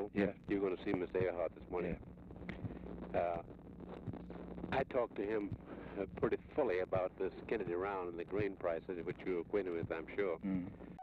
Joe? Yeah. You're going to see Mr. Earhart this morning. Yeah. I talked to him pretty fully about this Kennedy round and the grain prices, which you're acquainted with, I'm sure. Mm.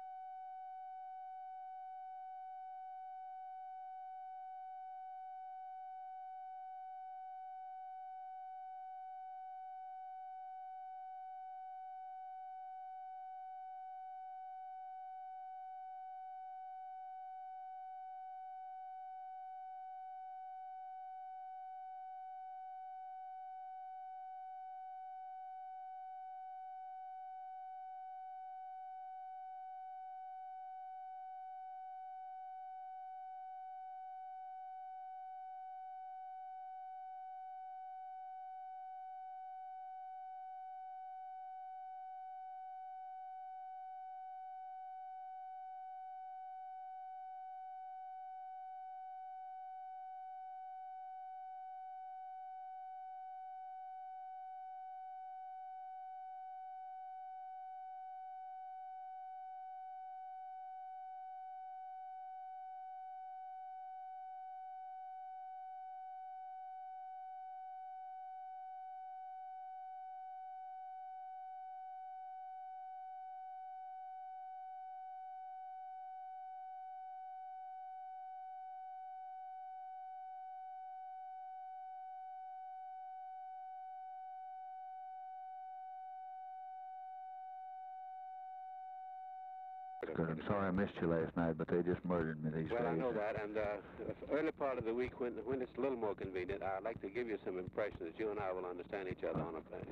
Good. I'm sorry I missed you last night, but they just murdered me these days. Well, I know that, and early part of the week, when it's a little more convenient, I'd like to give you some impressions. You and I will understand each other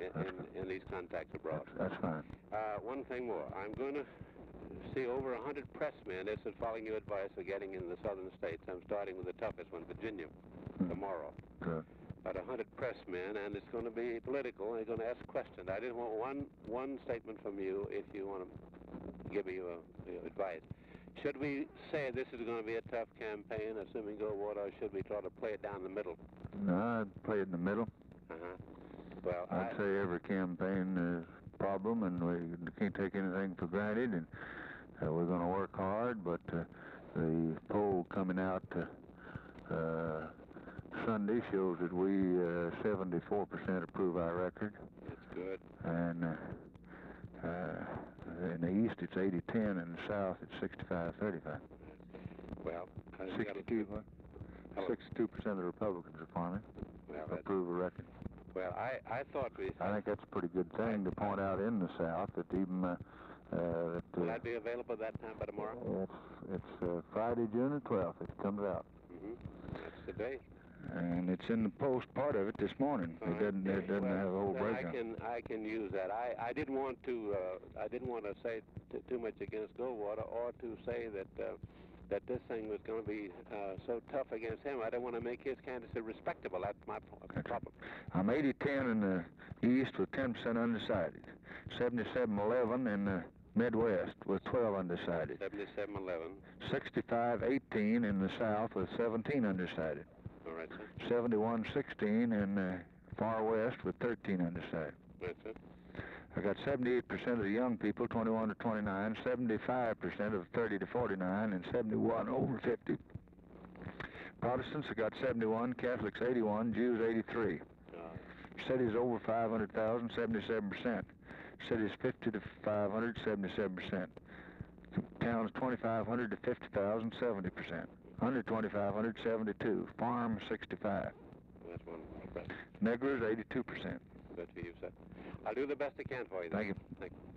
in these contacts abroad. That's fine. One thing more. I'm going to see over 100 pressmen. This is following your advice for getting in the southern states. I'm starting with the toughest one, Virginia, tomorrow. Good. About 100 pressmen, and it's going to be political. They're going to ask questions. I just want one statement from you if you want to give me your advice. Should we say this is going to be a tough campaign, assuming Goldwater, or should we try to play it down the middle? No, I'd play it in the middle. Well, I'd say every campaign is a problem, and we can't take anything for granted, and we're going to work hard, but the poll coming out Sunday shows that we 74% approve our record. That's good. And in the east it's 80-10, in the south it's 65-35. Well, 62% of the Republicans are farming. Well, approve a record. Well, I thought we... I think that's a pretty good thing to point out in the south, that even... will that be available that time by tomorrow? It's Friday, June the 12th. It comes out. That's the day. And it's in the Post part of it this morning. It doesn't have a whole breakdown. I can use that. I didn't want to say too much against Goldwater, or to say that this thing was going to be so tough against him. I don't want to make his candidacy respectable. That's my problem. I'm 80-10 in the east with 10% undecided. 77-11 in the Midwest with 12 undecided. 77-11. 65-18 in the south with 17 undecided. All right, sir. 71-16 in the far west with 13 undecided. Right, sir. I got 78% of the young people, 21 to 29, 75% of 30 to 49, and 71 over 50. Protestants, I got 71, Catholics 81, Jews 83. Cities over 500,000, 77%. Cities 50 to 500, 77%. Towns 2,500 to 50,000, 70%. Under 2,500, 72. Farm 65. That's wonderful. Negroes 82%. Good for you, sir. I'll do the best I can for you. Thank you. Thank you.